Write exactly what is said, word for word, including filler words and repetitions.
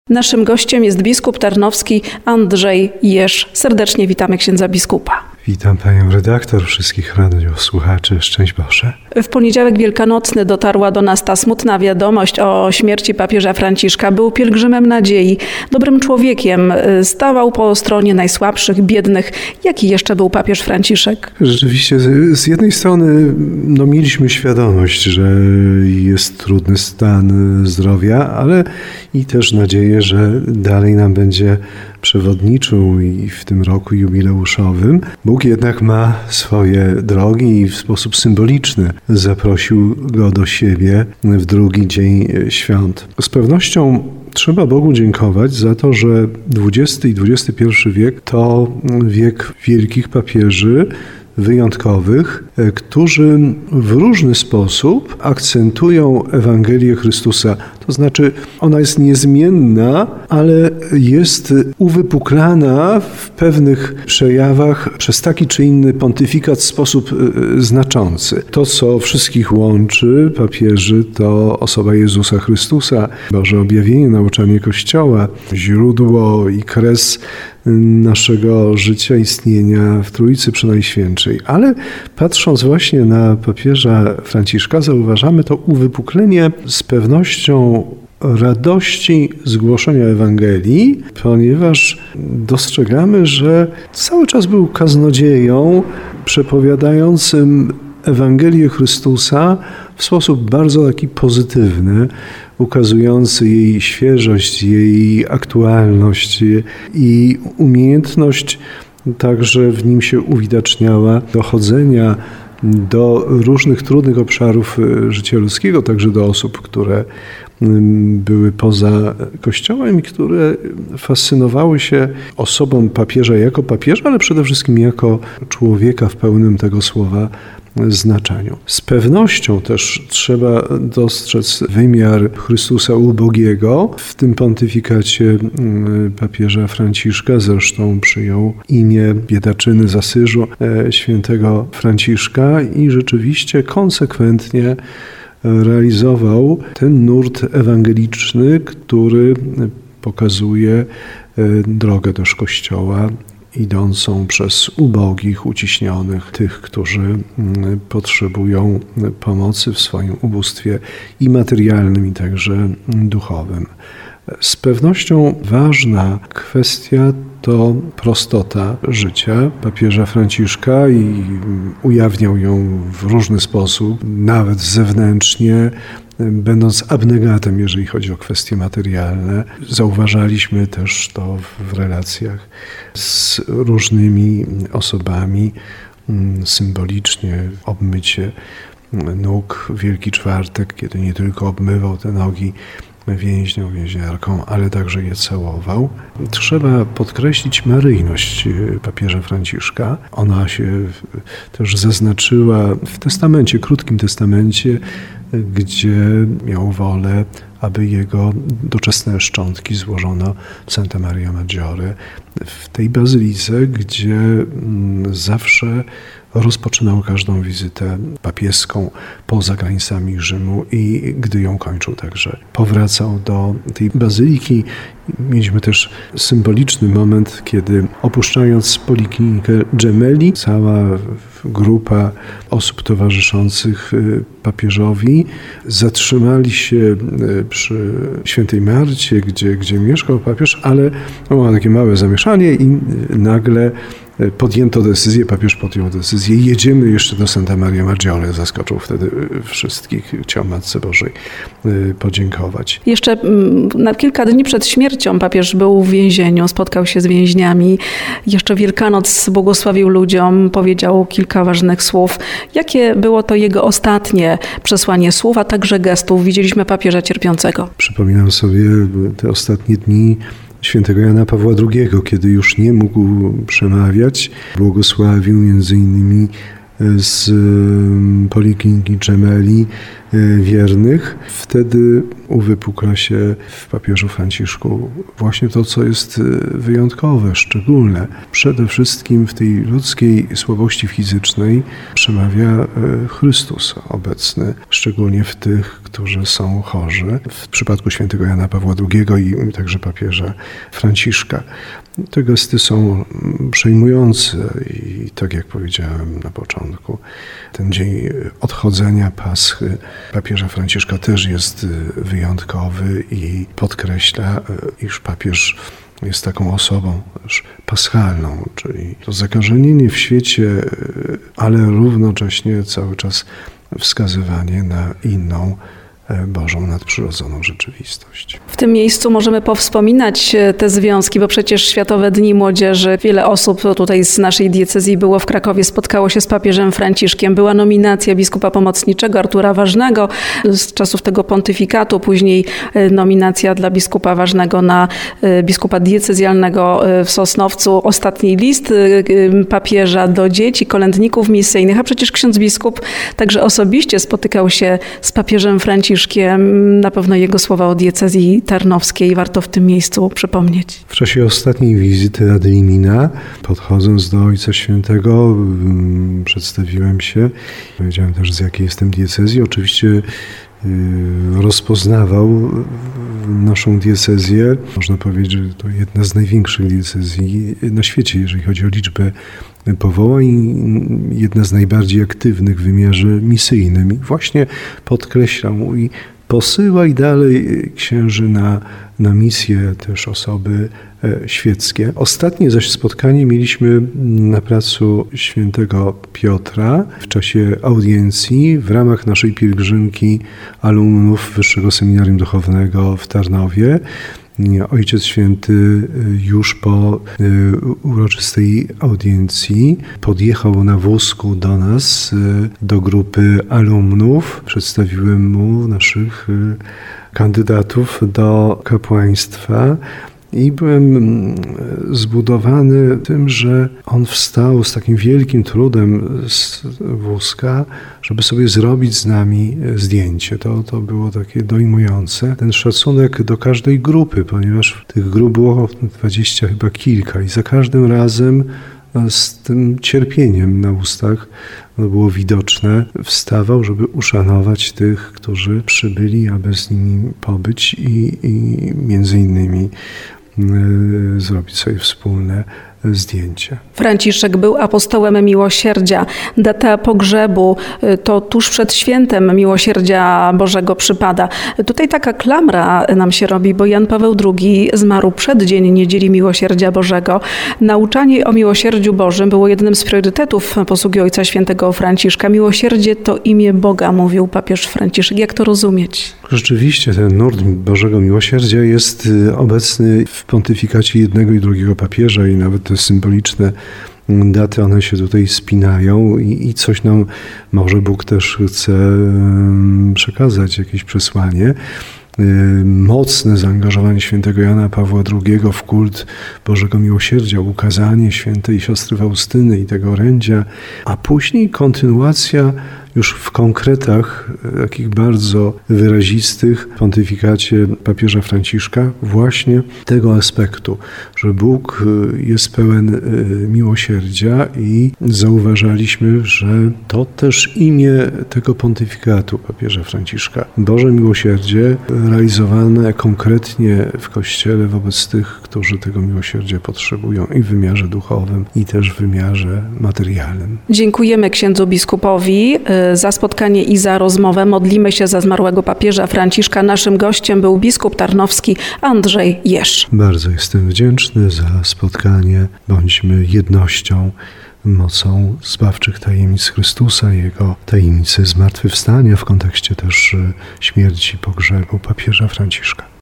Naszym gościem jest biskup tarnowski Andrzej Jeż. Serdecznie witamy księdza biskupa. Witam panią redaktor, wszystkich radiosłuchaczy. Szczęść Boże. W poniedziałek wielkanocny dotarła do nas ta smutna wiadomość o śmierci papieża Franciszka. Był pielgrzymem nadziei, dobrym człowiekiem, stawał po stronie najsłabszych, biednych. Jaki jeszcze był papież Franciszek? Rzeczywiście, z jednej strony no, mieliśmy świadomość, że jest trudny stan zdrowia, ale i też nadzieję, że dalej nam będzie przewodniczył i w tym roku jubileuszowym. Bóg jednak ma swoje drogi i w sposób symboliczny zaprosił go do siebie w drugi dzień świąt. Z pewnością trzeba Bogu dziękować za to, że dwudziesty i dwudziesty pierwszy wiek to wiek wielkich papieży, wyjątkowych, którzy w różny sposób akcentują Ewangelię Chrystusa. To znaczy, ona jest niezmienna, ale jest uwypuklana w pewnych przejawach przez taki czy inny pontyfikat w sposób znaczący. To, co wszystkich łączy papieży, to osoba Jezusa Chrystusa, Boże objawienie, nauczanie Kościoła, źródło i kres naszego życia, istnienia w Trójcy Przenajświętszej. Ale patrząc właśnie na papieża Franciszka, zauważamy to uwypuklenie z pewnością radości z głoszenia Ewangelii, ponieważ dostrzegamy, że cały czas był kaznodzieją przepowiadającym Ewangelię Chrystusa w sposób bardzo taki pozytywny, ukazujący jej świeżość, jej aktualność i umiejętność także w nim się uwidaczniała dochodzenia do różnych trudnych obszarów życia ludzkiego, także do osób, które były poza Kościołem i które fascynowały się osobą papieża jako papieża, ale przede wszystkim jako człowieka w pełnym tego słowa znaczeniu. Z pewnością też trzeba dostrzec wymiar Chrystusa ubogiego. W tym pontyfikacie papieża Franciszka zresztą przyjął imię biedaczyny z Asyżu świętego Franciszka i rzeczywiście konsekwentnie realizował ten nurt ewangeliczny, który pokazuje drogę też Kościoła, idącą przez ubogich, uciśnionych, tych, którzy potrzebują pomocy w swoim ubóstwie i materialnym, i także duchowym. Z pewnością ważna kwestia to prostota życia papieża Franciszka i ujawniał ją w różny sposób, nawet zewnętrznie, będąc abnegatem, jeżeli chodzi o kwestie materialne. Zauważaliśmy też to w relacjach z różnymi osobami, symbolicznie obmycie nóg, Wielki Czwartek, kiedy nie tylko obmywał te nogi więźniom, więźniarkom, ale także je całował. Trzeba podkreślić maryjność papieża Franciszka. Ona się też zaznaczyła w testamencie, krótkim testamencie, gdzie miał wolę, aby jego doczesne szczątki złożono w Santa Maria Maggiore, w tej bazylice, gdzie zawsze rozpoczynał każdą wizytę papieską poza granicami Rzymu i gdy ją kończył, także powracał do tej bazyliki. Mieliśmy też symboliczny moment, kiedy opuszczając poliklinikę Gemelli, cała grupa osób towarzyszących papieżowi zatrzymali się przy Świętej Marcie, gdzie, gdzie mieszkał papież, ale było takie małe zamieszanie i nagle podjęto decyzję, papież podjął decyzję, jedziemy jeszcze do Santa Maria Maggiore. Zaskoczył wtedy wszystkich, chciał Matce Bożej podziękować. Jeszcze na kilka dni przed śmiercią papież był w więzieniu, spotkał się z więźniami. Jeszcze Wielkanoc błogosławił ludziom, powiedział kilka ważnych słów. Jakie było to jego ostatnie przesłanie słów, a także gestów? Widzieliśmy papieża cierpiącego. Przypominam sobie te ostatnie dni świętego Jana Pawła drugiego, kiedy już nie mógł przemawiać, błogosławił między innymi z polikliniki Gemelli wiernych. Wtedy uwypukla się w papieżu Franciszku właśnie to, co jest wyjątkowe, szczególne. Przede wszystkim w tej ludzkiej słabości fizycznej przemawia Chrystus obecny, szczególnie w tych, którzy są chorzy. W przypadku świętego Jana Pawła drugiego i także papieża Franciszka. Te gesty są przejmujące i tak jak powiedziałem na początku, ten dzień odchodzenia Paschy papieża Franciszka też jest wyjątkowy i podkreśla, iż papież jest taką osobą też paschalną, czyli to zakażenienie w świecie, ale równocześnie cały czas wskazywanie na inną Bożą nadprzyrodzoną rzeczywistość. W tym miejscu możemy powspominać te związki, bo przecież Światowe Dni Młodzieży, wiele osób tutaj z naszej diecezji było w Krakowie, spotkało się z papieżem Franciszkiem. Była nominacja biskupa pomocniczego Artura Ważnego z czasów tego pontyfikatu, później nominacja dla biskupa Ważnego na biskupa diecezjalnego w Sosnowcu. Ostatni list papieża do dzieci, kolędników misyjnych, a przecież ksiądz biskup także osobiście spotykał się z papieżem Franciszkiem. Na pewno jego słowa o diecezji tarnowskiej warto w tym miejscu przypomnieć. W czasie ostatniej wizyty ad limina, podchodząc do Ojca Świętego, przedstawiłem się. Powiedziałem też, z jakiej jestem diecezji. Oczywiście rozpoznawał naszą diecezję. Można powiedzieć, że to jedna z największych diecezji na świecie, jeżeli chodzi o liczbę powołań, jedna z najbardziej aktywnych w wymiarze misyjnym. I właśnie podkreślam i posyłaj dalej księży na, na misję też osoby świeckie. Ostatnie zaś spotkanie mieliśmy na placu Świętego Piotra w czasie audiencji w ramach naszej pielgrzymki alumnów Wyższego Seminarium Duchownego w Tarnowie. Ojciec Święty już po uroczystej audiencji podjechał na wózku do nas, do grupy alumnów. Przedstawiłem mu naszych kandydatów do kapłaństwa. I byłem zbudowany tym, że on wstał z takim wielkim trudem z wózka, żeby sobie zrobić z nami zdjęcie. To, to było takie dojmujące. Ten szacunek do każdej grupy, ponieważ tych grup było dwadzieścia chyba kilka i za każdym razem z tym cierpieniem na ustach, ono było widoczne, wstawał, żeby uszanować tych, którzy przybyli, aby z nimi pobyć i, i między innymi zrobić sobie wspólne zdjęcie. Franciszek był apostołem miłosierdzia. Data pogrzebu to tuż przed świętem miłosierdzia Bożego przypada. Tutaj taka klamra nam się robi, bo Jan Paweł drugi zmarł przed dzień Niedzieli Miłosierdzia Bożego. Nauczanie o miłosierdziu Bożym było jednym z priorytetów posługi Ojca Świętego Franciszka. Miłosierdzie to imię Boga, mówił papież Franciszek. Jak to rozumieć? Rzeczywiście ten nurt Bożego Miłosierdzia jest obecny w pontyfikacie jednego i drugiego papieża i nawet te symboliczne daty, one się tutaj spinają i, i coś nam może Bóg też chce przekazać, jakieś przesłanie. Mocne zaangażowanie świętego Jana Pawła drugiego w kult Bożego Miłosierdzia, ukazanie świętej siostry Faustyny i tego orędzia, a później kontynuacja już w konkretach takich bardzo wyrazistych w pontyfikacie papieża Franciszka właśnie tego aspektu, że Bóg jest pełen miłosierdzia i zauważaliśmy, że to też imię tego pontyfikatu papieża Franciszka. Boże Miłosierdzie realizowane konkretnie w Kościele wobec tych, którzy tego miłosierdzia potrzebują i w wymiarze duchowym, i też w wymiarze materialnym. Dziękujemy księdzu biskupowi za spotkanie i za rozmowę. Modlimy się za zmarłego papieża Franciszka. Naszym gościem był biskup tarnowski Andrzej Jesz. Bardzo jestem wdzięczny za spotkanie. Bądźmy jednością, mocą zbawczych tajemnic Chrystusa, Jego tajemnicy zmartwychwstania w kontekście też śmierci, pogrzebu papieża Franciszka.